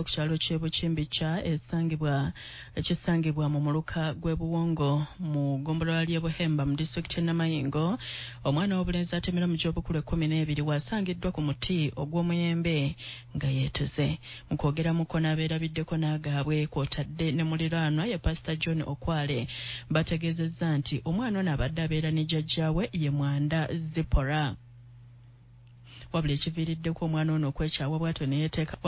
kukyalo ky'Ebuchimbicha ekisangibwa mu muluka gw'Ebuwongo mu ggombolola ly'e Buhemba mu disitulikiti y'e Namayingo. Omwana w'obulenzi atemera mu gy'obukulu 12 wasangiddwa ku muti ogw'omuyembe nga yeeteze. Mu kwogeramuko n'abeerabiddeko n'agaabwe kw'otadde ne muliraanwa ye Pastor John Okwale bategeezezza nti omwana ono abadde abeera ne jjajjaawe ye Mwanda Zipora. Wabula ekiviiriddeko omwana ono okwekyawa bw'atyo ne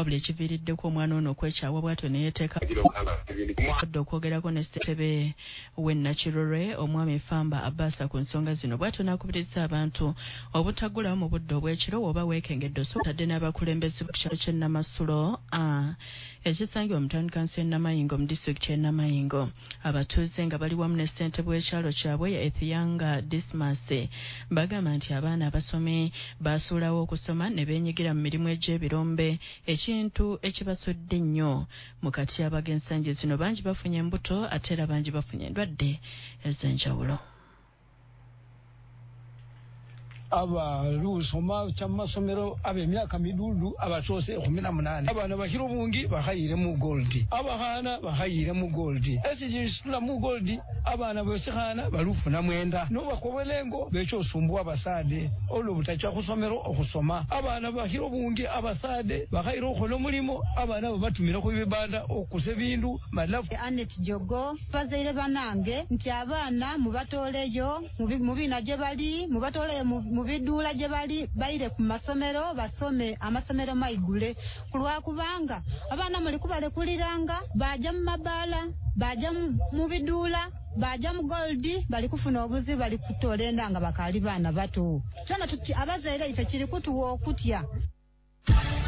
yeeteeka adde okwogerako ne ssentebe w'e Nakirolwe omwami Famba Abasa ku nsonga zino bw'atyo n'akubiriza abantu obutaggulawo mu budde obw'ekiro oba weekengedde otadde n'abakulembeze ku kyalo ky'e Namasulo ekisangibwa mu Town Council y'e Namayingo mu disitulikiti y'e Namayingo. Abatuuze nga bali wamu ne ssentebe w'ekyalo kyabwe ye Ethiyanga Dismas bagamba nti abaana abasome baasuulawo okusoma ne beenyigira mu mirimu egy'ebirombe, ekintu ekibasudde ennyo mu katyaaba g'ensangi zino. Bangi bafunye embuto ate era bangi bafunye endwadde ez'enjawulo. Abalusoma kyamasomero ab'emyaka midudu abasoose 18 abana bakira obungi bakayire mu goldi abahana bakayire mu goldi esijisula mu goldi abana bwesihana balufuna mwenda nobakobwelengo becho osumbwa abasade olubutacha kusomero okusoma abana bakira obungi abasade bakayire okola mulimo abana batumira ku bibanda okuse bindu malafu. Anet Jogo bazaire banange nti abana mubatoleyo mubina gye bali mubatole mu bidula gye bali bayire ku masomero basome amasomero maigule kulwa kubanga abana muli kubalekuliranga baja mu mabala baja mu bidula baja mu goldi bali kufuna obuzi bali kutolenda nga bakali bana bato. Kyona tuti abazaire ife kiri kutuwa okutya.